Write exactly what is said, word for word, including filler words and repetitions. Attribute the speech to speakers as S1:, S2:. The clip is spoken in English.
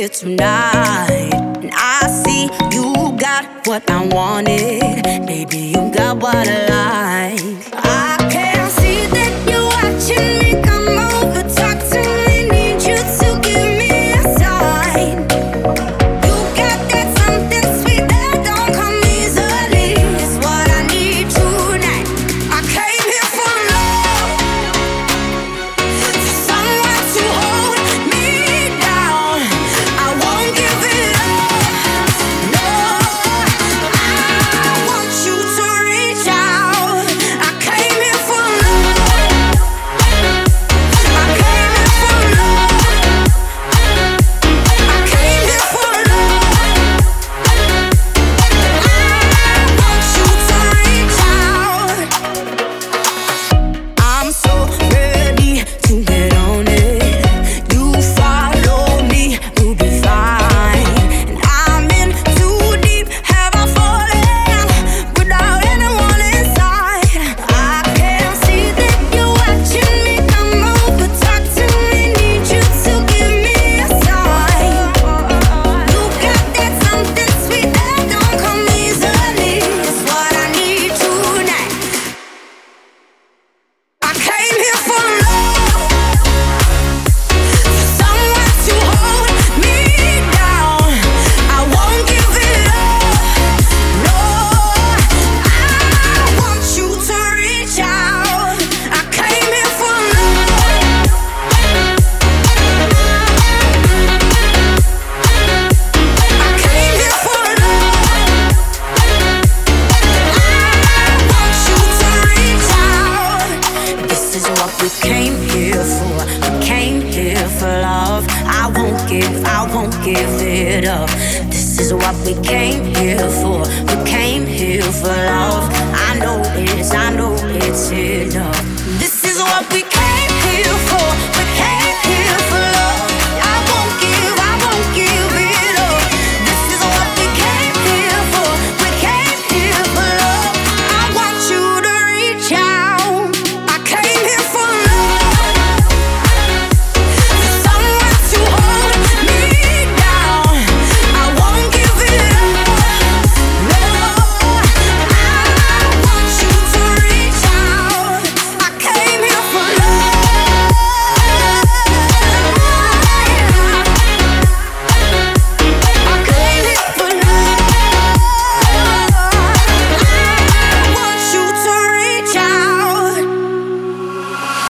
S1: here tonight, and I see you got what I wanted. Baby, you got what I like. I can see that you're watching me. Come over, talk to me. Need you to give me a sign. You got that something sweet that don't come easily. It's what I need tonight. I came here for love, for someone to hold me down. I won't give it up. No, I want you to reach out. I came here for love. I came here for love. I came here for love. I want you to reach out. I'm so ready to get on it. You follow me, you'll be fine. And I'm in too deep. Have I fallen without anyone inside? I can see that you're watching me. Come over, talk to me. Need you to give me a sign. You got that something sweet that don't come easily. It's what I need tonight. I came here for love, for someone to hold me down. I won't give it up. No, I want you to reach out. I came here for love. I came here for love. I want you to reach out. This is what we came here for. We came here for love. I won't give, I won't give it up. This is what we came here for. We came here for love.